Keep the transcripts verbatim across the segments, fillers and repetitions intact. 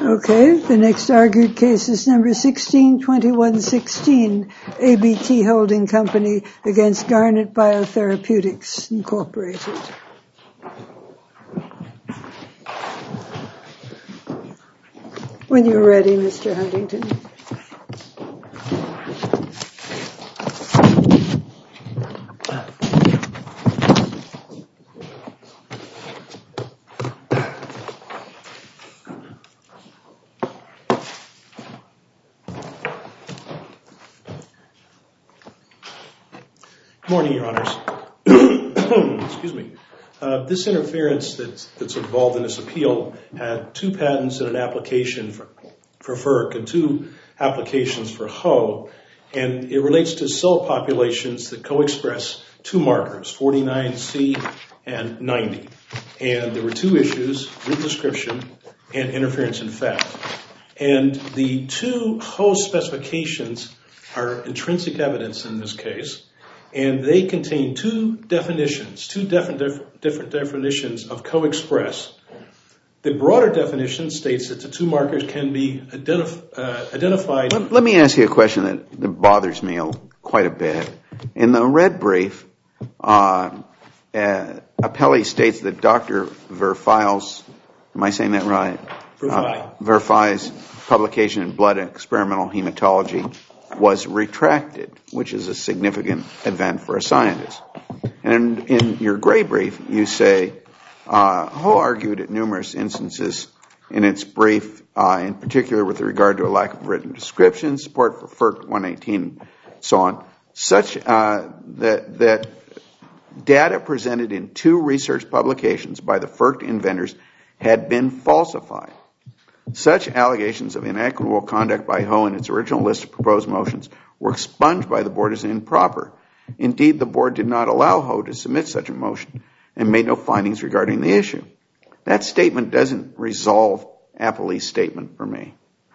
Okay, the next argued case is number sixteen twenty-one sixteen, A B T Holding Company against Garnet Biotherapeutics, Incorporated. When you're ready, Mister Huntington. Good morning, Your Honors. Excuse me. Uh, this interference that's, that's involved in this appeal had two patents and an application for, for F E R C and two applications for H O, and it relates to cell populations that co-express two markers, forty-nine C and ninety. And there were two issues, written description and interference in fact. And the two H O specifications are intrinsic evidence in this case. And they contain two definitions, two different, different definitions of co-express. The broader definition states that the two markers can be identif- uh, identified. Let, let me ask you a question that, that bothers me a, quite a bit. In the red brief, uh, uh, Appelli states that Doctor Verfeil's, am I saying that right? Verfeil. Uh, Verfeil's publication in Blood and Experimental Hematology was retracted, which is a significant event for a scientist. And in, in your gray brief, you say, uh, Ho argued at numerous instances in its brief, uh, in particular with regard to a lack of written description, support for F E R C one eighteen, so on, such uh, that, that data presented in two research publications by the F E R C inventors had been falsified. Such allegations of inequitable conduct by Ho in its original list of proposed motions were expunged by the board as improper. Indeed, the board did not allow Ho to submit such a motion and made no findings regarding the issue. That statement doesn't resolve Appelli's statement for me.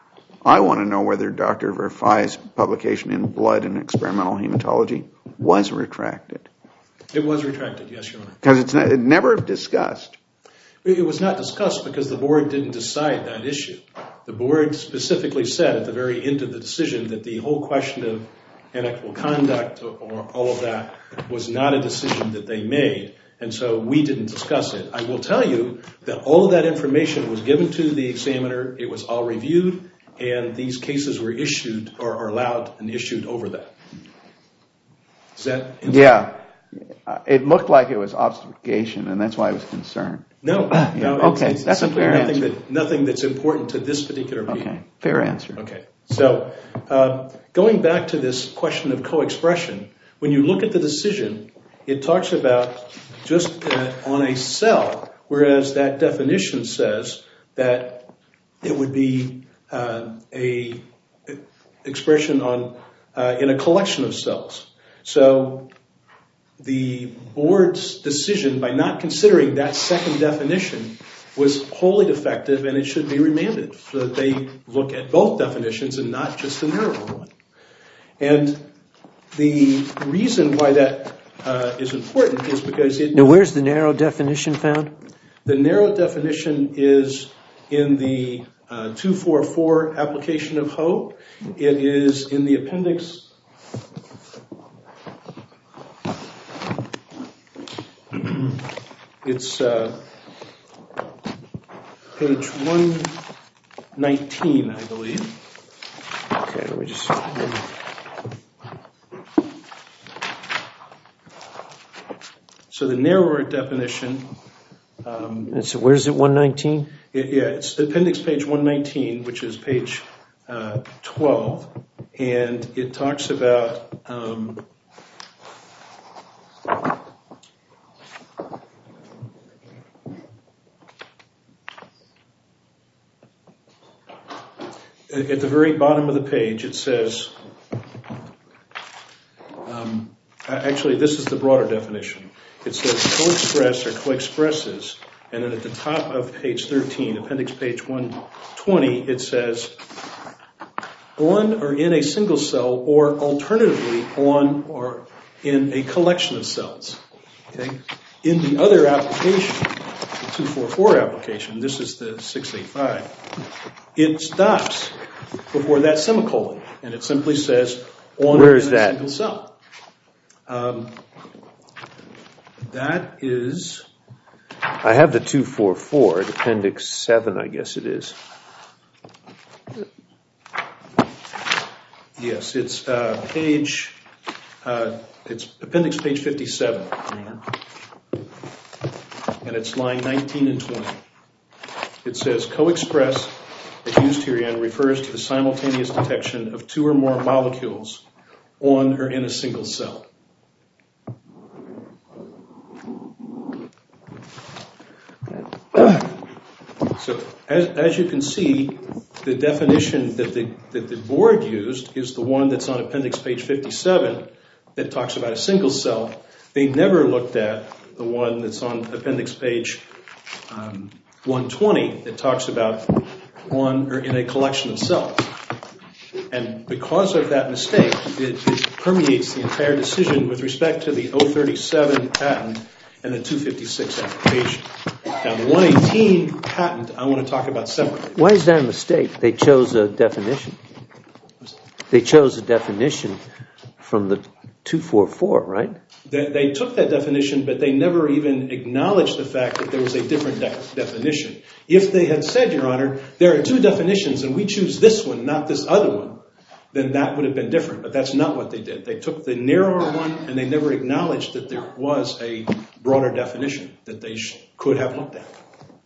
I want to know whether Doctor Verfeil's publication in Blood and Experimental Hematology was retracted. It was retracted, yes, Your Honor. Because it's not, it never discussed. It was not discussed because the board didn't decide that issue. The board specifically said at the very end of the decision that the whole question of inequitable conduct or, or all of that was not a decision that they made, and so we didn't discuss it. I will tell you that all of that information was given to the examiner, it was all reviewed, and these cases were issued or, or allowed and issued over that. Is that? Yeah. It looked like it was obfuscation, and that's why I was concerned. No, yeah. no. Okay, it's, it's that's a fair nothing answer. That, nothing that's important to this particular appeal. Okay, fair answer. Okay, so uh, going back to this question of co-expression, when you look at the decision, it talks about just uh, on a cell, whereas that definition says that it would be uh, a expression on uh, in a collection of cells. So the board's decision by not considering that second definition was wholly defective, and it should be remanded so that they look at both definitions and not just the narrower one. And the reason why that uh, is important is because it... Now, where's the narrow definition found? The narrow definition is in the uh, two forty-four application of Ho. It is in the appendix... It's uh, page one nineteen, I believe. Okay, let me just... So the narrower definition... Um, and so where's it, one nineteen? It, yeah, it's appendix page one nineteen, which is page uh, twelve. And it talks about... Um, at the very bottom of the page, it says, um, actually, this is the broader definition. It says co-express or co-expresses, and then at the top of page thirteen, appendix page one twenty, it says, on or in a single cell, or alternatively on or in a collection of cells. Okay? In the other application, the two forty-four application, this is the six eighty-five, it stops before that semicolon, and it simply says, on Where or is in a that? single cell. Um, that is... I have the two forty-four, appendix seven, I guess it is. Yes, it's uh, page, uh, it's appendix page fifty-seven, and it's line nineteen and twenty. It says, co-express, as used herein, refers to the simultaneous detection of two or more molecules on or in a single cell. So, as, as you can see, the definition that the, that the board used is the one that's on appendix page fifty-seven that talks about a single cell. They never looked at the one that's on appendix page um, one twenty that talks about on or in a collection of cells. And because of that mistake, it, it permeates the entire decision with respect to the oh thirty-seven patent and the two fifty-six application. Now, the one eighteen patent I want to talk about separately. Why is that a mistake? They chose a definition. They chose a definition from the two forty-four, right? They, they took that definition, but they never even acknowledged the fact that there was a different de- definition. If they had said, Your Honor, there are two definitions and we choose this one, not this other one, then that would have been different. But that's not what they did. They took the narrower one and they never acknowledged that there was a broader definition that they sh- could have looked at.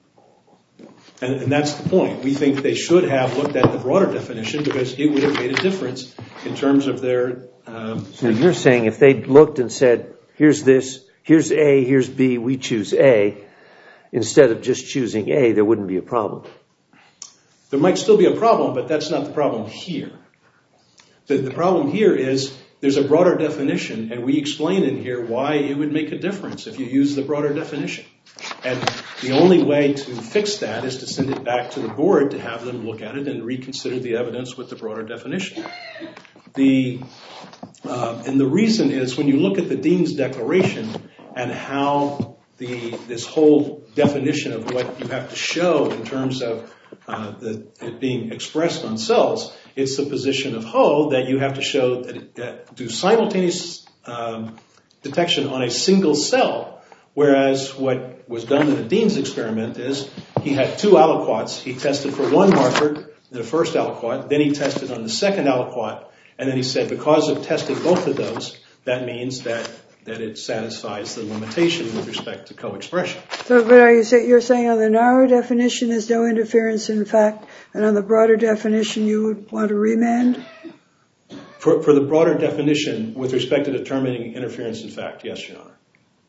And, and that's the point. We think they should have looked at the broader definition because it would have made a difference in terms of their... Um, so you're saying if they looked and said, here's this, here's A, here's B, we choose A, instead of just choosing A, there wouldn't be a problem. There might still be a problem, but that's not the problem here. The, the problem here is there's a broader definition, and we explain in here why it would make a difference if you use the broader definition. And the only way to fix that is to send it back to the board to have them look at it and reconsider the evidence with the broader definition. The, uh, and the reason is when you look at the Dean's Declaration and how the this whole definition of what you have to show in terms of uh, the, it being expressed on cells, it's the position of Ho that you have to show that, it, that do simultaneous um, detection on a single cell, whereas what was done in the Dean's experiment is he had two aliquots. He tested for one marker, the first aliquot, then he tested on the second aliquot, and then he said because of testing both of those, that means that, that it satisfies the limitation with respect to co-expression. So, but are you say, you're saying on the narrow definition there's no interference in fact, and on the broader definition you would want to remand? For, for the broader definition with respect to determining interference in fact, yes, Your Honor.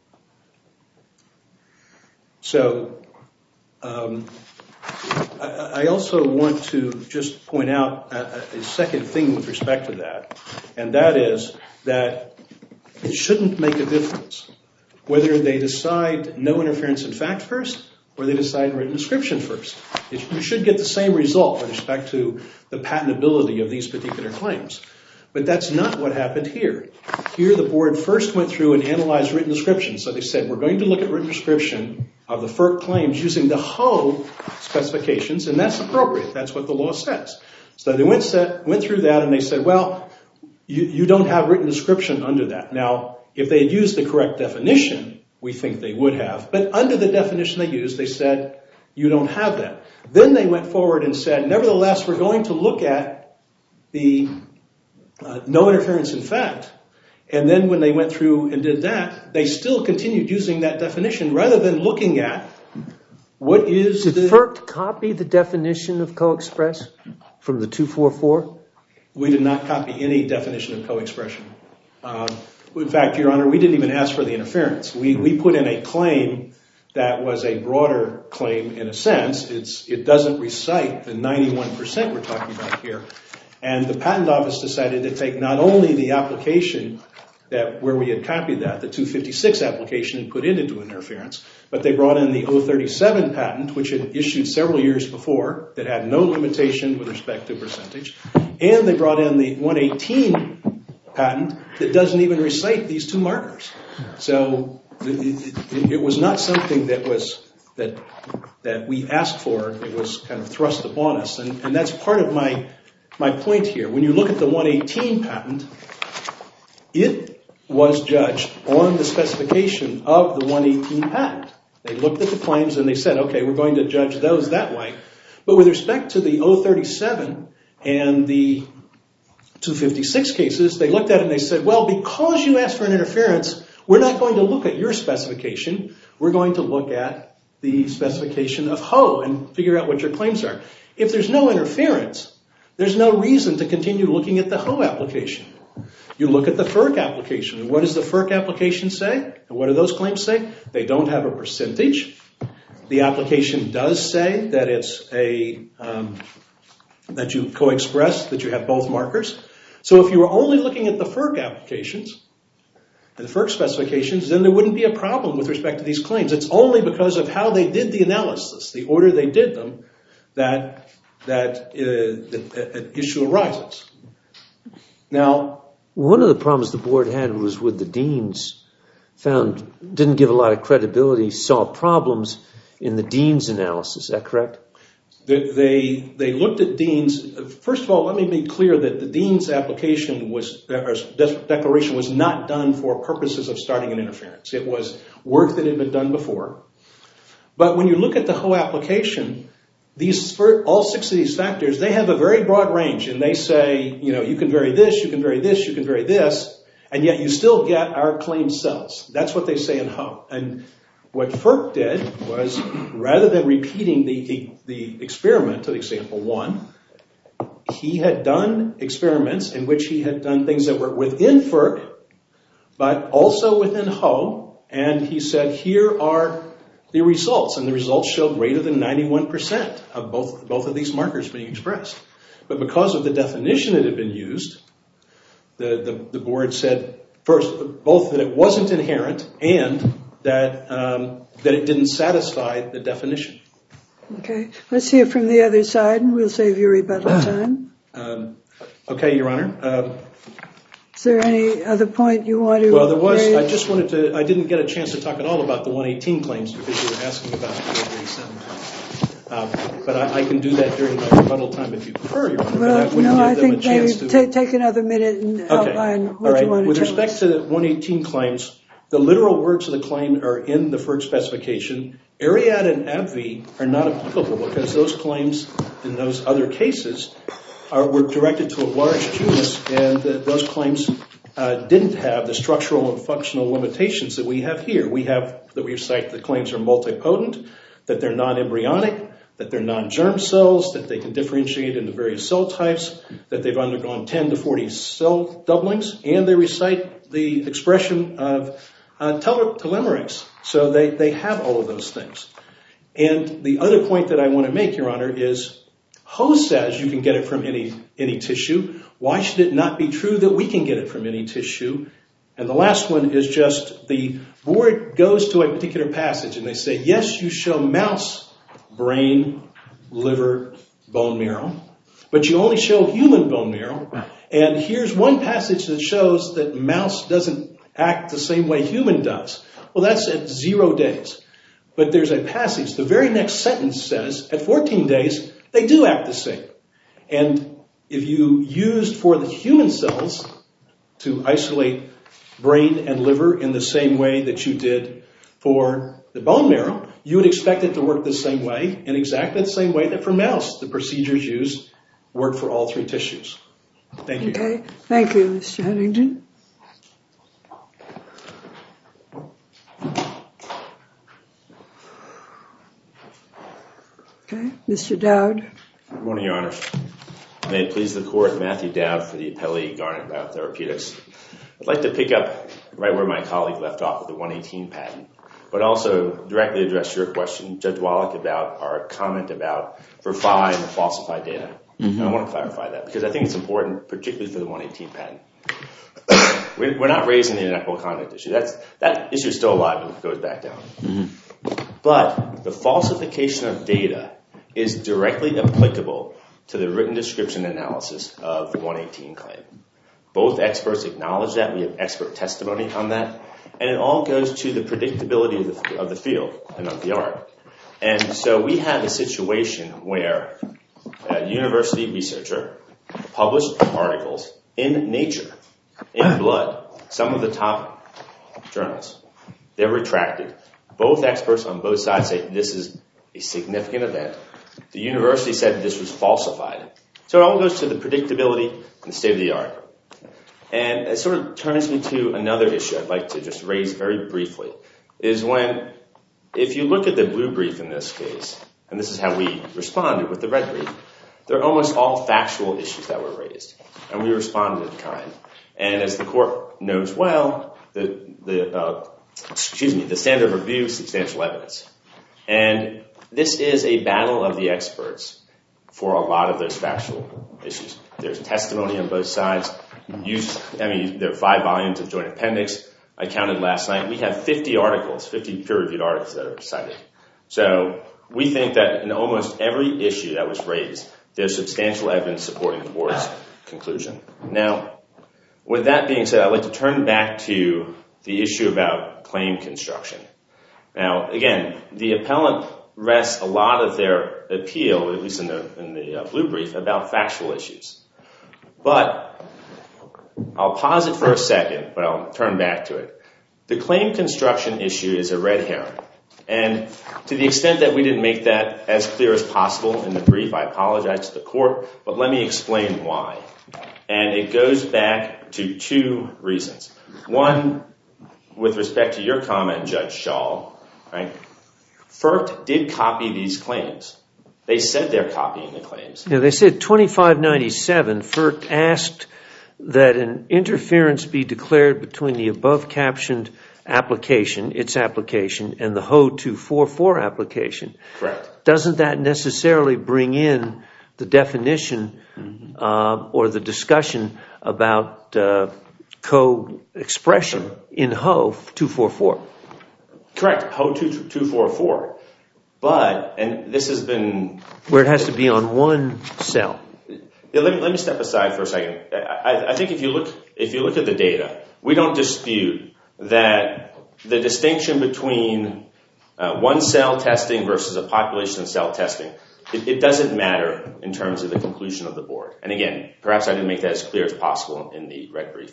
So, um, I, I also want to just point out a, a second thing with respect to that, and that is that it shouldn't make a difference whether they decide no interference in fact first or they decide written description first. It, you should get the same result with respect to the patentability of these particular claims. But that's not what happened here. Here the board first went through and analyzed written description. So they said, we're going to look at written description of the F E R C claims using the Ho specifications, and that's appropriate. That's what the law says. So they went, set, went through that and they said, well, you, you don't have written description under that. Now, if they had used the correct definition, we think they would have. But under the definition they used, they said, you don't have that. Then they went forward and said, nevertheless, we're going to look at the uh, no interference in fact. And then when they went through and did that, they still continued using that definition rather than looking at what is Did the... F E R C copy the definition of co-express from the two forty-four? We did not copy any definition of co-expression. Um, in fact, Your Honor, we didn't even ask for the interference. We, we put in a claim that was a broader claim in a sense. It's, it doesn't recite the ninety-one percent we're talking about here. And the patent office decided to take not only the application that where we had copied that, the two fifty-six application, and put it into interference, but they brought in the oh thirty-seven patent, which had issued several years before, that had no limitation with respect to percentage, and they brought in the one eighteen patent that doesn't even recite these two markers. So it, it, it was not something that was that that we asked for, it was kind of thrust upon us. And, and that's part of my my point here. When you look at the one eighteen patent, it was judged on the specification of the one eighteen patent. They looked at the claims and they said, okay, we're going to judge those that way. But with respect to the oh thirty-seven and the two fifty-six cases, they looked at it and they said, well, because you asked for an interference, we're not going to look at your specification. We're going to look at the specification of H O and figure out what your claims are. If there's no interference, there's no reason to continue looking at the H O application. You look at the F E R C application. And what does the F E R C application say? And what do those claims say? They don't have a percentage. The application does say that it's a um, that you co-express, that you have both markers. So if you were only looking at the F E R C applications and the F E R C specifications, then there wouldn't be a problem with respect to these claims. It's only because of how they did the analysis, the order they did them, that that uh, an issue arises. Now, one of the problems the board had was with the deans, found didn't give a lot of credibility, saw problems in the dean's analysis. Is that correct? They they looked at Dean's. First of all, let me be clear that the Dean's application was or declaration was not done for purposes of starting an interference. It was work that had been done before. But when you look at the H O application, these all six of these factors, they have a very broad range, and they say, you know, you can vary this, you can vary this, you can vary this, and yet you still get our claimed cells. That's what they say in H O. And what F E R C did was, rather than repeating the, the, the experiment of example one, he had done experiments in which he had done things that were within F E R C, but also within H O, and he said, here are the results, and the results show greater than ninety-one percent of both, both of these markers being expressed. But because of the definition that had been used, the, the, the board said, first, both that it wasn't inherent and that um, that it didn't satisfy the definition. Okay. Let's hear from the other side, and we'll save you rebuttal time. Um, okay, Your Honor. Um, Is there any other point you want to Well, there was. raise? I just wanted to. I didn't get a chance to talk at all about the one eighteen claims because you were asking about the two thirty-seven claims. Uh, but I, I can do that during my rebuttal time if you prefer, Your Honor. Well, but I no, I think maybe to... t- take another minute and okay. outline what all right. you want to With tell respect us. to the one eighteen claims, the literal words of the claim are in the F E R C specification. Ariad and AbbVie are not applicable because those claims in those other cases are, were directed to a large genus, and uh, those claims uh, didn't have the structural and functional limitations that we have here. We have that we cite the claims are multipotent, that they're non-embryonic, that they're non-germ cells, that they can differentiate into various cell types, that they've undergone ten to forty cell doublings, and they recite the expression of uh, tele- telomerase. So they, they have all of those things. And the other point that I want to make, Your Honor, is H O says you can get it from any any tissue. Why should it not be true that we can get it from any tissue? And the last one is just the board goes to a particular passage and they say, yes, you show mouse brain, liver, bone marrow, but you only show human bone marrow. And here's one passage that shows that mouse doesn't act the same way human does. Well, that's at zero days. But there's a passage, the very next sentence says, at fourteen days, they do act the same. And if you used for the human cells to isolate brain and liver in the same way that you did for the bone marrow, you would expect it to work the same way, in exactly the same way that for mouse, the procedures used work for all three tissues. Thank you. Okay. Thank you, Mister Huntington. Okay. Mister Dowd. Good morning, Your Honor. May it please the Court, Matthew Dowd for the appellee, Garnet Biotherapeutics. I'd like to pick up right where my colleague left off with the one eighteen patent, but also directly address your question, Judge Wallach, about our comment about verifying and falsified data. Mm-hmm. And I want to clarify that because I think it's important, particularly for the one eighteen patent. We're not raising the inequitable conduct issue. That's, that issue is still alive and it goes back down. Mm-hmm. But the falsification of data is directly applicable to the written description analysis of the one eighteen claim. Both experts acknowledge that. We have expert testimony on that. And it all goes to the predictability of the, of the field and of the art. And so we have a situation where a university researcher published articles in Nature, in Blood, some of the top journals. They're retracted. Both experts on both sides say this is a significant event. The university said this was falsified. So it all goes to the predictability and the state of the art. And it sort of turns me to another issue I'd like to just raise very briefly, is when, if you look at the blue brief in this case, and this is how we responded with the red brief, they're almost all factual issues that were raised. And we responded in kind. And as the court knows well, the, the uh, excuse me, the standard of review, substantial evidence. And this is a battle of the experts for a lot of those factual issues. There's testimony on both sides. Used, I mean, there are five volumes of joint appendix. I counted last night. We have fifty articles, fifty peer-reviewed articles that are cited. So we think that in almost every issue that was raised, there's substantial evidence supporting the board's conclusion. Now, with that being said, I'd like to turn back to the issue about claim construction. Now, again, the appellant rests a lot of their appeal, at least in the, in the uh, blue brief, about factual issues. But I'll pause it for a second, but I'll turn back to it. The claim construction issue is a red herring. And to the extent that we didn't make that as clear as possible in the brief, I apologize to the court, but let me explain why. And it goes back to two reasons. One, with respect to your comment, Judge Schall, right? FERC did copy these claims. They said they're copying the claims. Yeah, they said twenty-five ninety-seven, FERC asked that an interference be declared between the above-captioned application, its application, and the H O two forty-four application. Correct. Doesn't that necessarily bring in the definition mm-hmm. uh, or the discussion about uh, co-expression in H O two forty-four? Correct, H O two forty-four. But, and this has been... Where it has to be on one cell. Yeah, let me, let me step aside for a second. I, I think if you look if you look at the data, we don't dispute that the distinction between uh, one cell testing versus a population cell testing, it, it doesn't matter in terms of the conclusion of the board. And again, perhaps I didn't make that as clear as possible in the red brief.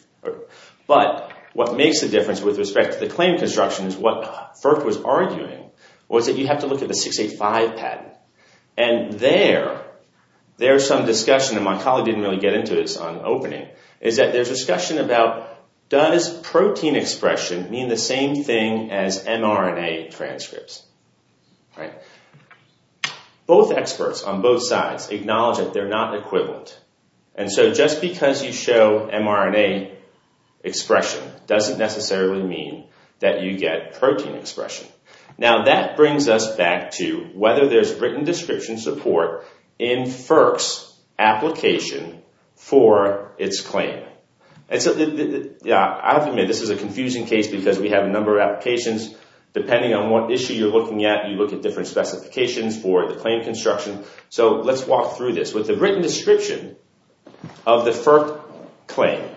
But what makes the difference with respect to the claim construction is what FERC was arguing was that you have to look at the six eighty-five patent. And there... There's some discussion, and my colleague didn't really get into this on opening, is that there's discussion about does protein expression mean the same thing as mRNA transcripts, right? Both experts on both sides acknowledge that they're not equivalent. And so just because you show mRNA expression doesn't necessarily mean that you get protein expression. Now that brings us back to whether there's written description support in FERC's application for its claim. And so, it, it, yeah, I have to admit, this is a confusing case because we have a number of applications. Depending on what issue you're looking at, you look at different specifications for the claim construction. So let's walk through this. With the written description of the FERC claim,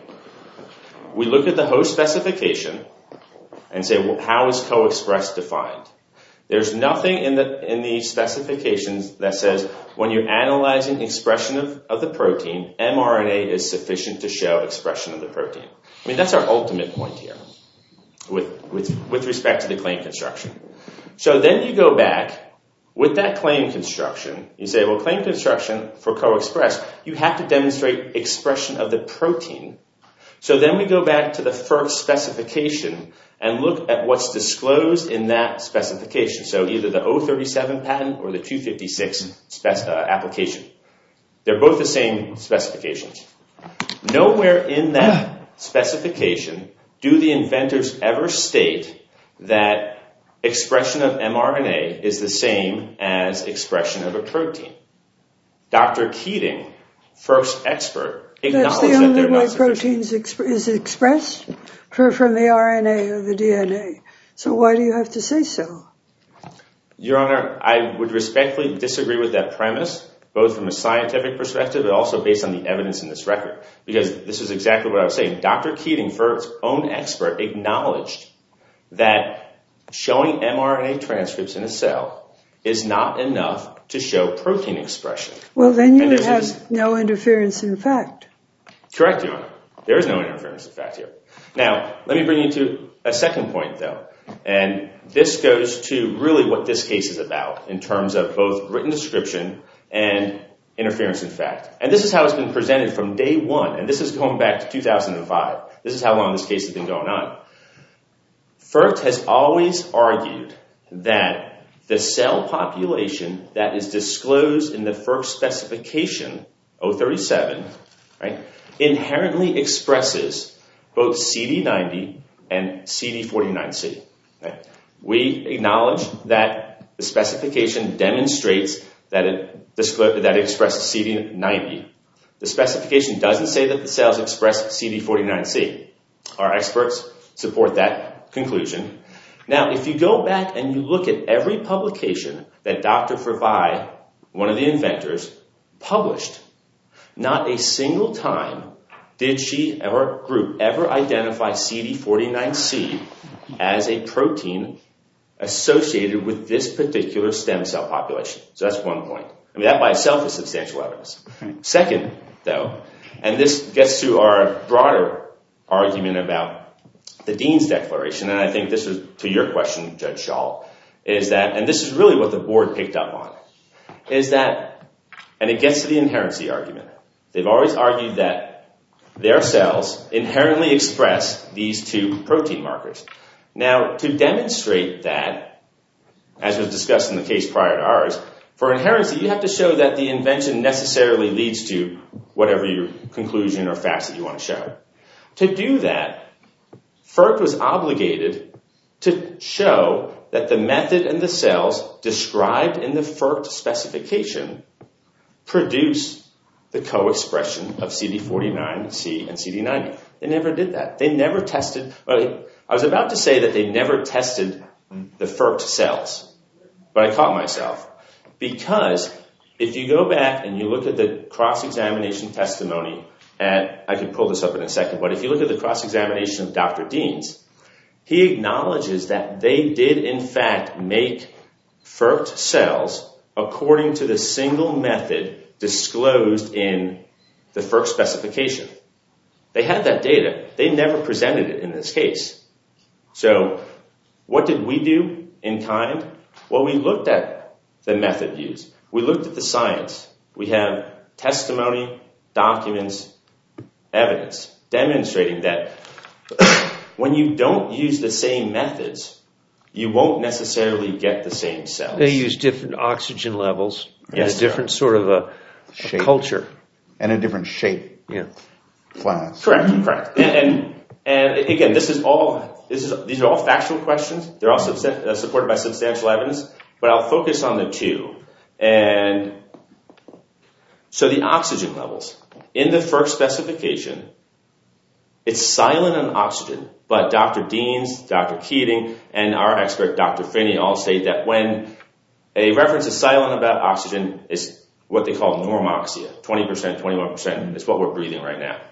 we look at the host specification and say, well, how is co-express defined? There's nothing in the in the specifications that says when you're analyzing expression of, of the protein, mRNA is sufficient to show expression of the protein. I mean, that's our ultimate point here with, with, with respect to the claim construction. So then you go back with that claim construction. You say, well, claim construction for co-express, you have to demonstrate expression of the protein. So then we go back to the FERC specification and look at what's disclosed in that specification. So either the zero thirty-seven patent or the two fifty-six spec- uh, application. They're both the same specifications. Nowhere in that specification do the inventors ever state that expression of mRNA is the same as expression of a protein. Doctor Keating, FERC's expert, acknowledged that they're not sufficient. That's the only way proteins exp- is expressed? For, from the R N A or the D N A. So why do you have to say so? Your Honor, I would respectfully disagree with that premise, both from a scientific perspective but also based on the evidence in this record. Because this is exactly what I was saying. Doctor Keating, FERC's own expert, acknowledged that showing mRNA transcripts in a cell is not enough to show protein expression. Well, then you And would there's- have no interference in fact. Correct, Your Honor. There is no interference in fact here. Now, let me bring you to a second point, though. And this goes to really what this case is about in terms of both written description and interference in fact. And this is how it's been presented from day one. And this is going back to two thousand five. This is how long this case has been going on. FERC has always argued that the cell population that is disclosed in the FERC specification, zero thirty-seven, right, inherently expresses both C D ninety and C D forty-nine C. Right? We acknowledge that the specification demonstrates that it, disclo- that it expresses C D ninety. The specification doesn't say that the cells express C D forty-nine C. Our experts support that conclusion. Now, if you go back and you look at every publication that Doctor Frevai, one of the inventors, published, not a single time did she or her group ever identify C D forty-nine C as a protein associated with this particular stem cell population. So that's one point. I mean, that by itself is substantial evidence. Right. Second, though, and this gets to our broader argument about the Dean's Declaration, and I think this is to your question, Judge Schall, is that, and this is really what the board picked up on, is that, and it gets to the inherency argument. They've always argued that their cells inherently express these two protein markers. Now, to demonstrate that, as was discussed in the case prior to ours, for inherency, you have to show that the invention necessarily leads to whatever your conclusion or facts that you want to show. To do that, FERC was obligated to show that the method and the cells described in the FERC specification produce the co-expression of C D forty-nine C and C D ninety. They never did that. They never tested. Well, I was about to say that they never tested the FERC cells, but I caught myself. Because if you go back and you look at the cross-examination testimony, and I can pull this up in a second, but if you look at the cross-examination of Doctor Deans, he acknowledges that they did in fact make FERC cells according to the single method disclosed in the FERC specification. They had that data. They never presented it in this case. So what did we do in kind? Well, we looked at the method used. We looked at the science. We have testimony, documents, evidence demonstrating that when you don't use the same methods, you won't necessarily get the same cells. They use different oxygen levels and yes, a different sort of a, a culture. And a different shape. Yeah. Class. Correct, correct. And, and, and again, this is all, this is, these are all factual questions. They're all substan- uh, supported by substantial evidence, but I'll focus on the two. And so the oxygen levels. In the FERC specification, it's silent on oxygen, but Doctor Deans, Doctor Keating, and our expert, Doctor Finney, all state that when a reference is silent about oxygen, it's what they call normoxia, twenty percent, twenty-one percent. It's what we're breathing right now.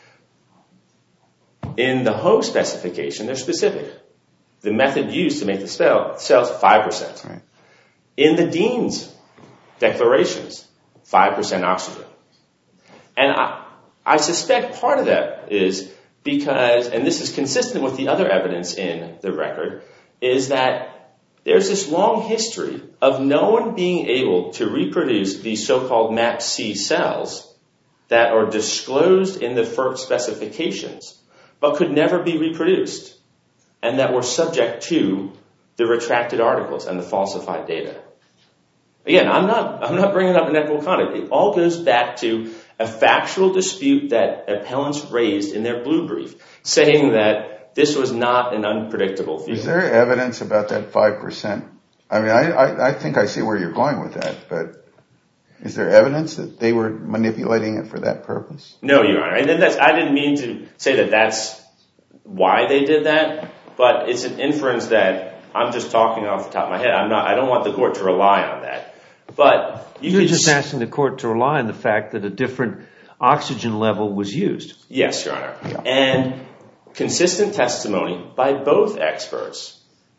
In the H O specification, they're specific. The method used to make the cell, cells, five percent. Right. In the Dean's declarations, five percent oxygen. And I, I suspect part of that is because, and this is consistent with the other evidence in the record, is that there's this long history of no one being able to reproduce these so-called MAPC cells that are disclosed in the FERC specifications, but could never be reproduced, and that were subject to the retracted articles and the falsified data. Again, I'm not, I'm not bringing up inequitable conduct. It all goes back to a factual dispute that appellants raised in their blue brief, saying that this was not an unpredictable field. Is there evidence about that five percent? I mean, I, I, I think I see where you're going with that, but is there evidence that they were manipulating it for that purpose? No, Your Honor. And then that's, I didn't mean to say that that's why they did that, but it's an inference that I'm just talking off the top of my head. I'm not, I don't want the court to rely on that. But you You're just asking the court to rely on the fact that a different oxygen level was used. Yes, Your Honor. Yeah. And consistent testimony by both experts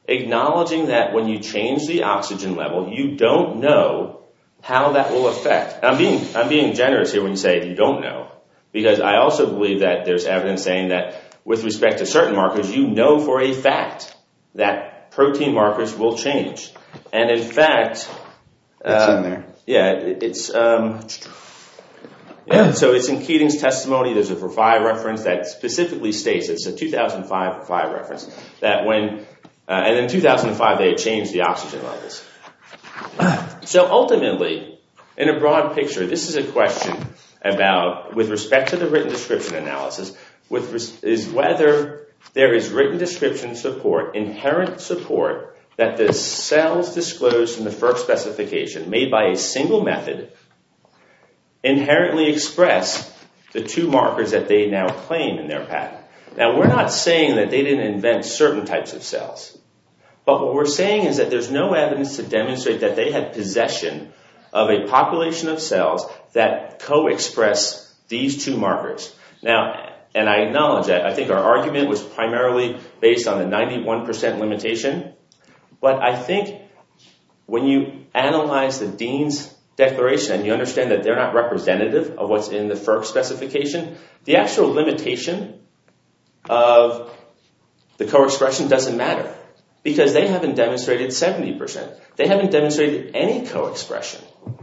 acknowledging that when you change the oxygen level, you don't know how that will affect. And I'm being, I'm being generous here when you say you don't know, because I also believe that there's evidence saying that with respect to certain markers, you know for a fact that protein markers will change. And in fact, it's uh, in there. Yeah, it, it's um, yeah. So it's in Keating's testimony. There's a Vervi reference that specifically states, it's a two thousand five Vervi reference, that when uh, and in two thousand five they had changed the oxygen levels. So ultimately, in a broad picture, this is a question about, with respect to the written description analysis, with res- is whether there is written description support, inherent support, that the cells disclosed in the F E R C specification, made by a single method, inherently express the two markers that they now claim in their patent. Now, we're not saying that they didn't invent certain types of cells, but what we're saying is that there's no evidence to demonstrate that they had possession of a population of cells that co-express these two markers. Now, and I acknowledge that. I think our argument was primarily based on the ninety-one percent limitation. But I think when you analyze the Dean's declaration and you understand that they're not representative of what's in the F E R C specification, the actual limitation of the co-expression doesn't matter, because they haven't demonstrated seventy percent. They haven't demonstrated any co-expression.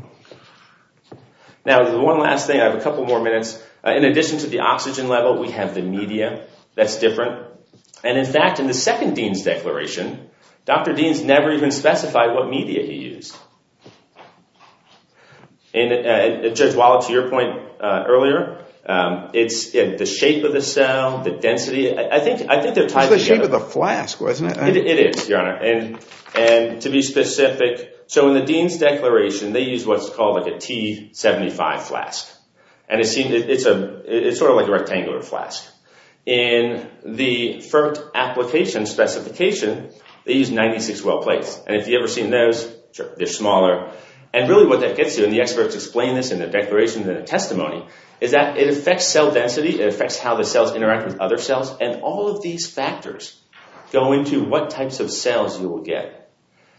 Now, the one last thing, I have a couple more minutes. Uh, in addition to the oxygen level, we have the media that's different. And in fact, in the second Dean's declaration, Doctor Dean's never even specified what media he used. And uh, Judge Wallet, to your point uh, earlier, um, it's uh, the shape of the cell, the density. I, I think I think they're tied together. It's the shape of the flask, wasn't it? It, it is, Your Honor. And and to be specific, so in the Dean's declaration, they use what's called like a T seventy-five flask, and it seems it, it's a it's sort of like a rectangular flask. In the F E R C application specification, they use ninety-six well plates. And if you've ever seen those, sure, they're smaller. And really what that gets to, and the experts explain this in the declaration and the testimony, is that it affects cell density, it affects how the cells interact with other cells, and all of these factors go into what types of cells you will get.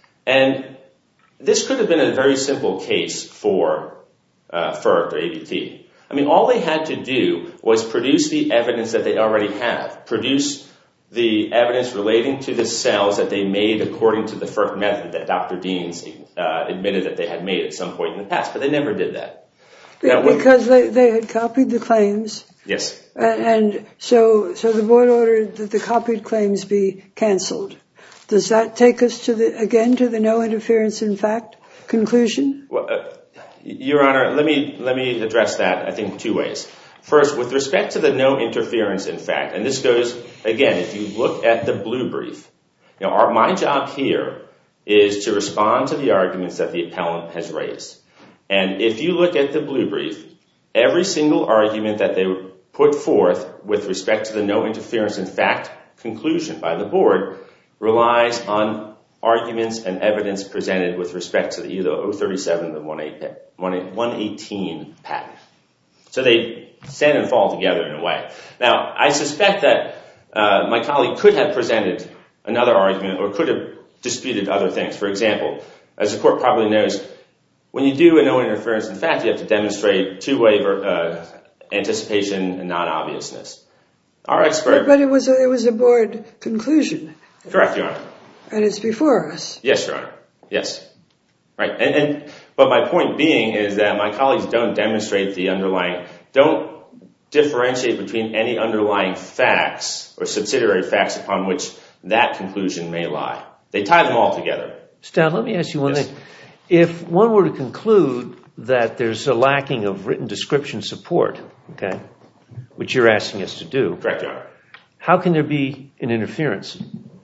And this could have been a very simple case for uh, F E R C or A B T. I mean, all they had to do was produce the evidence that they already have, produce the evidence relating to the cells that they made according to the F E R C method that Doctor Dean's uh, admitted that they had made at some point in the past, but they never did that. Now, because they, they had copied the claims. Yes. And, and so so the board ordered that the copied claims be canceled. Does that take us to the again to the no interference in fact conclusion? Well, uh, Your Honor, let me let me address that, I think, two ways. First, with respect to the no interference in fact, and this goes, again, if you look at the blue brief, you know, our, my job here is to respond to the arguments that the appellant has raised. And if you look at the blue brief, every single argument that they put forth with respect to the no interference in fact conclusion by the board relies on arguments and evidence presented with respect to the either oh thirty-seven or the one eighteen patent. So they stand and fall together in a way. Now, I suspect that uh, my colleague could have presented another argument or could have disputed other things. For example, as the court probably knows, when you do a no interference in fact, you have to demonstrate two-way uh, anticipation and non-obviousness. Our expert... But, but it was a, it was a board conclusion. Correct, Your Honor. And it's before us. Yes, Your Honor. Yes. Right. And, and but my point being is that my colleagues don't demonstrate the underlying, don't differentiate between any underlying facts or subsidiary facts upon which that conclusion may lie. They tie them all together. Stan, let me ask you one Yes. thing. If one were to conclude that there's a lacking of written description support, okay, which you're asking us to do, Correct, Your Honor. how can there be an interference?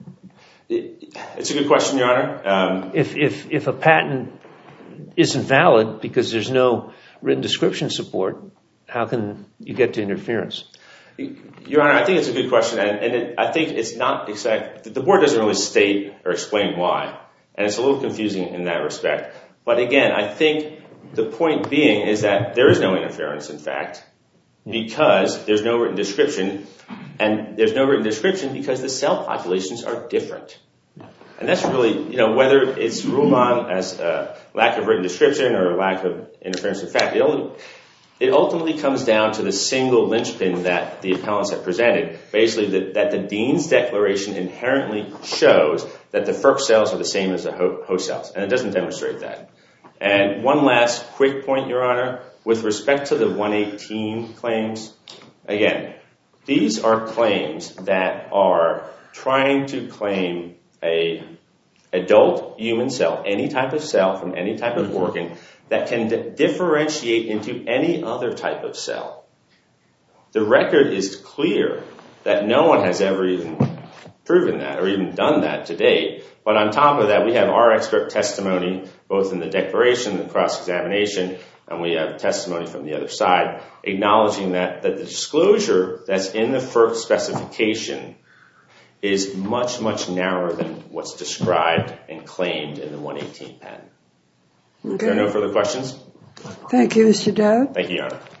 It's a good question, Your Honor. Um, If, if, if a patent isn't valid because there's no written description support, how can you get to interference? Your Honor, I think it's a good question, and, and it, I think it's not exact. The board doesn't really state or explain why, and it's a little confusing in that respect. But again, I think the point being is that there is no interference, in fact, because there's no written description, and there's no written description because the cell populations are different. And that's really, you know, whether it's ruled on as a lack of written description or a lack of interference in fact, it, only, it ultimately comes down to the single linchpin that the appellants have presented, basically that, that the dean's declaration inherently shows that the FERC cells are the same as the host cells, and it doesn't demonstrate that. And one last quick point, Your Honor, with respect to the one eighteen claims, again, these are claims that are trying to claim a adult human cell, any type of cell from any type of organ, that can d- differentiate into any other type of cell. The record is clear that no one has ever even proven that or even done that to date. But on top of that, we have our expert testimony, both in the declaration and the cross-examination, and we have testimony from the other side, acknowledging that, that the disclosure that's in the FERC specification is much, much narrower than what's described and claimed in the one eighteen patent. Okay. If there are no further questions? Thank you, Mister Dowd. Thank you, Your Honor.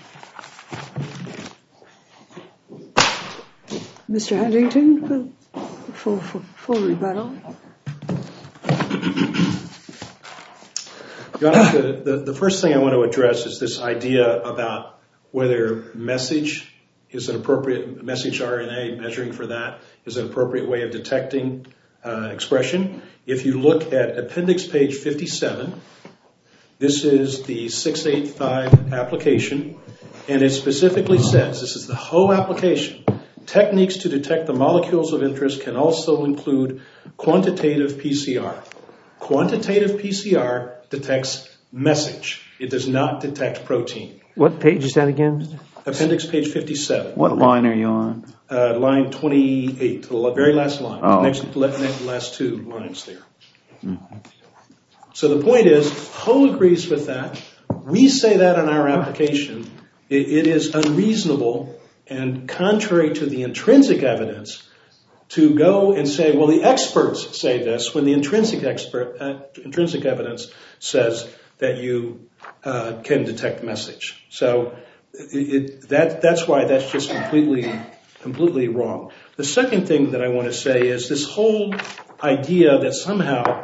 Mister Huntington, full, full, full rebuttal. Your Honor, the, the, the first thing I want to address is this idea about whether message is an appropriate, message R N A, measuring for that, is an appropriate way of detecting uh, expression. If you look at appendix page fifty-seven, this is the six eighty-five application, and it specifically says, this is the whole application, techniques to detect the molecules of interest can also include quantitative P C R. Quantitative P C R detects message. It does not detect protein. What page is that again? Appendix page fifty-seven. What line are you on? Uh, line twenty-eight, the very last line. Oh, next, okay. next, last two lines there. Mm-hmm. So the point is, Ho agrees with that. We say that in our application. It, it is unreasonable and contrary to the intrinsic evidence to go and say, well, the experts say this, when the intrinsic expert, uh, intrinsic evidence says that you uh, can detect message. So it, it, that that's why that's just completely completely wrong. The second thing that I want to say is this whole idea that somehow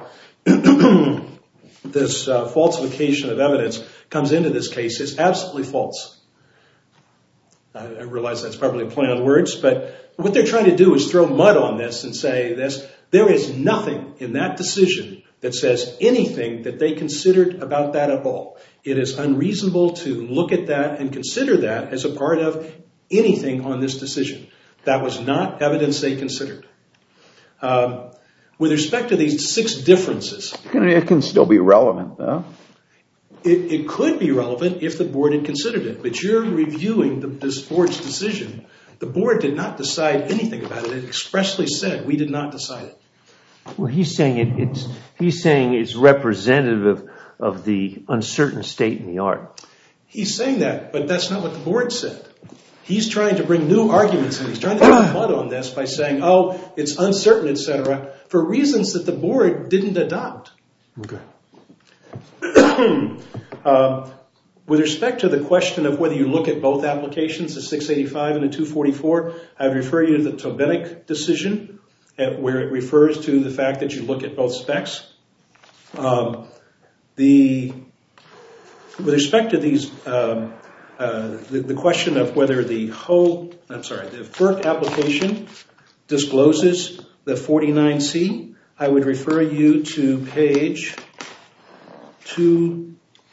this uh, falsification of evidence comes into this case is absolutely false. I, I realize that's probably a play on words, but what they're trying to do is throw mud on this and say this. There is nothing in that decision that says anything that they considered about that at all. It is unreasonable to look at that and consider that as a part of anything on this decision. That was not evidence they considered. Um, with respect to these six differences... It can still be relevant, though. It, it could be relevant if the board had considered it, but you're reviewing the, this board's decision. The board did not decide anything about it. It expressly said, we did not decide it. Well, he's saying it, it's he's saying it's representative of, of the uncertain state in the art. He's saying that, but that's not what the board said. He's trying to bring new arguments in. He's trying to throw mud on this by saying, oh, it's uncertain, et cetera, for reasons that the board didn't adopt. Okay. um, with respect to the question of whether you look at both applications, the six eighty-five and the two forty-four, I would refer you to the Tobenic decision, where it refers to the fact that you look at both specs. Um, the with respect to these, um, uh, the, the question of whether the whole, I'm sorry, the FERC application discloses the forty-nine C, I would refer you to page two,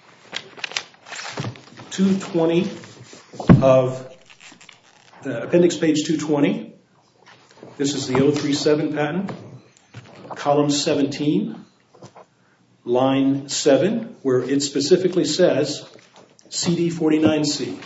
two twenty of uh, appendix page two twenty. This is the oh three seven patent, column seventeen, line seven, where it specifically says C D forty-nine C.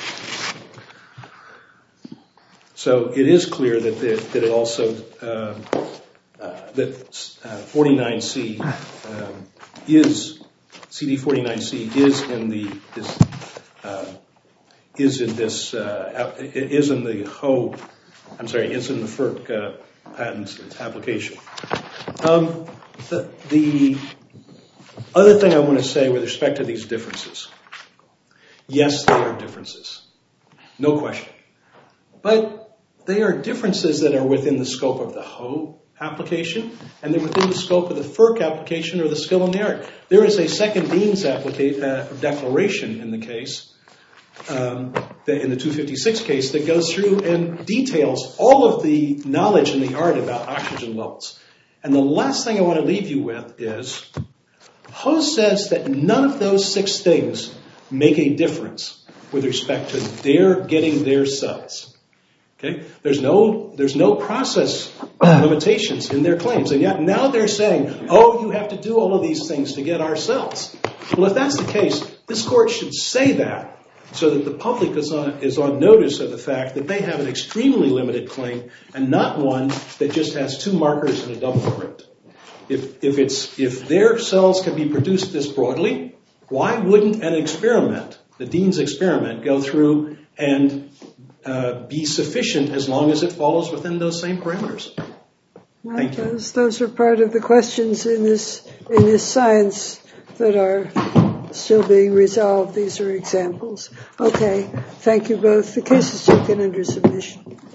So it is clear that the, that it also uh, uh, that uh, forty-nine C um, is C D forty-nine C is in the is uh, is in this uh, is in the H O. I'm sorry, is in the FERC uh, patent application. Um, the, the other thing I want to say with respect to these differences, yes, they are differences, no question, but they are differences that are within the scope of the H O application, and they're within the scope of the FERC application or the skill in the art. There is a second Dean's applica- uh, declaration in the case, um, the, in the two fifty-six case, that goes through and details all of the knowledge in the art about oxygen levels. And the last thing I want to leave you with is, Hose says that none of those six things make a difference with respect to their getting their cells. Okay? There's no, there's no process limitations in their claims. And yet now they're saying, oh, you have to do all of these things to get our cells. Well, if that's the case, this court should say that so that the public is on, is on notice of the fact that they have an extremely limited claim and not one that just has two markers and a double print. If, if, it's, if their cells can be produced this broadly, why wouldn't an experiment, the Dean's experiment, go through and uh, be sufficient as long as it follows within those same parameters? Well, Thank you. Those, those are part of the questions in this in this science that are still being resolved. These are examples. Okay. Thank you both. The case is taken under submission.